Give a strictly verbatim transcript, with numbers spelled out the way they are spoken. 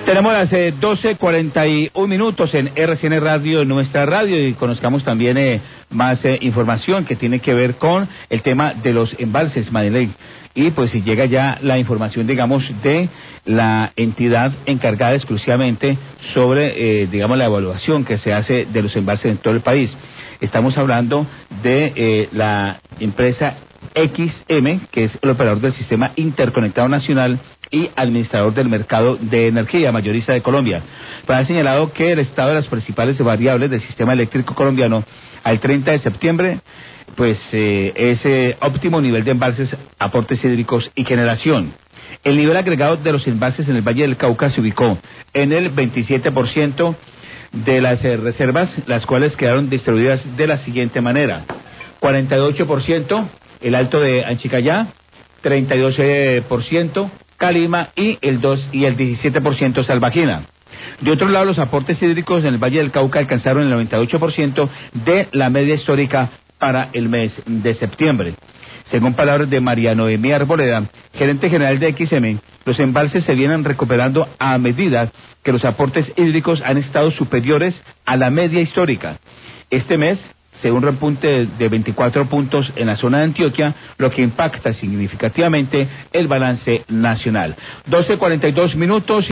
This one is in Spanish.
Tenemos las eh, doce cuarenta y un minutos en R C N Radio, nuestra radio, y conozcamos también eh, más eh, información que tiene que ver con el tema de los embalses, Madeleine. Y pues si llega ya la información, digamos, de la entidad encargada exclusivamente sobre, eh, digamos, la evaluación que se hace de los embalses en todo el país. Estamos hablando de eh, la empresa X M, que es el operador del Sistema Interconectado Nacional y administrador del mercado de energía mayorista de Colombia. Pues ha señalado que el estado de las principales variables del sistema eléctrico colombiano al treinta de septiembre, pues eh, es eh, óptimo nivel de embalses, aportes hídricos y generación. El nivel agregado de los embalses en el Valle del Cauca se ubicó en el veintisiete por ciento de las eh, reservas, las cuales quedaron distribuidas de la siguiente manera: cuarenta y ocho por ciento el Alto de Anchicayá, treinta y dos por ciento Calima y el dos y el diecisiete por ciento Salvajina. De otro lado, los aportes hídricos en el Valle del Cauca alcanzaron el noventa y ocho por ciento de la media histórica para el mes de septiembre. Según palabras de María Noemí Arboleda, gerente general de X M, los embalses se vienen recuperando a medida que los aportes hídricos han estado superiores a la media histórica. Este mes, según un repunte de veinticuatro puntos en la zona de Antioquia, lo que impacta significativamente el balance nacional. doce cuarenta y dos minutos.